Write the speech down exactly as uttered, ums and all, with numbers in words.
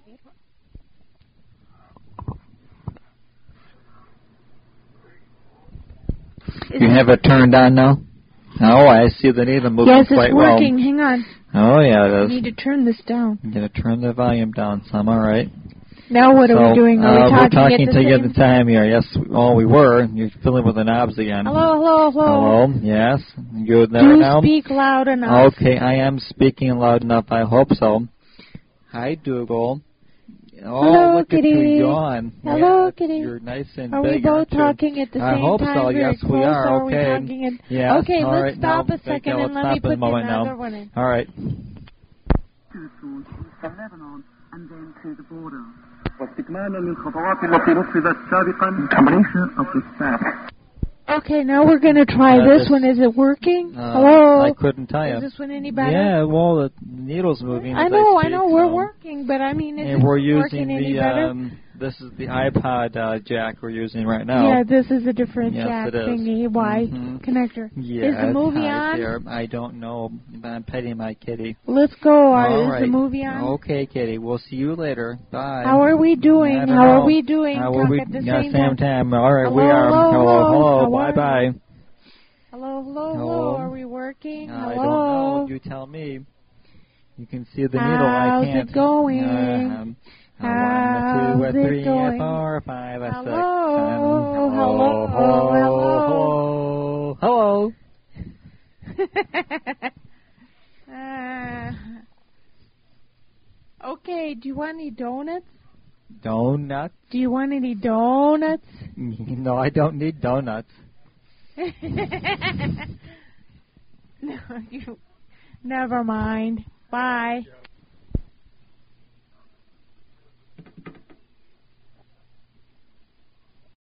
You have it turned on now? Oh, I see the needle moving yes, quite well. Yes, it's working. Well. Hang on. Oh, yeah, it is. I need to turn this down. I'm going to turn the volume down some, all right. Now what so, are we doing? Are uh, we talking, we're talking at the together same the time here. Yes, oh, we were. You're filling with the knobs again. Hello, hello, hello. Hello, yes. Good there Do now? speak loud enough. Okay, I am speaking loud enough. I hope so. Hi, Dougal. Oh, Hello, look Kitty. at you yawn. Hello, yeah, Kitty. You're nice and are big, we both aren't you? talking at the I same hope time? so. Very Yes, close, we are. or Okay. Are we talking in... Yes. Okay, all let's right. stop now, a second okay, and let stop me put a moment another now. one in. All right. Lebanon and then to the border. واستكمالا للخطوات التي نفذت سابقا combination of the staff. Okay, now we're going to try uh, this, this one. Is it working? Uh, Hello? I couldn't tell you. Is this one any better? Yeah, well, the needle's moving. I as know, I, speak, I know, we're so. working, but I mean, is and it we're working using any the, better? Um, this is the iPod uh, jack we're using right now. Yeah, this is a different yes, jack it is. thingy, Y mm-hmm. connector. Yeah, is the movie on? on? I don't know, but I'm petting my kitty. Let's go. All is right. the movie on? Okay, kitty. We'll see you later. Bye. How are we doing? How know. are we doing? How are we? At the yeah, same, same time. time. All right, hello, we are. Hello, hello, hello. hello. Bye, bye. Hello, hello, hello. hello. Are we working? Uh, hello. I don't know. You tell me. You can see the needle. How's I can't. it going? Uh, um, How's one, two, it three, going? four, five, hello. six, seven. Hello, hello, hello, hello. hello. uh, okay. Do you want any donuts? Donuts? Do you want any donuts? No, I don't need donuts. No, you. Never mind. Bye.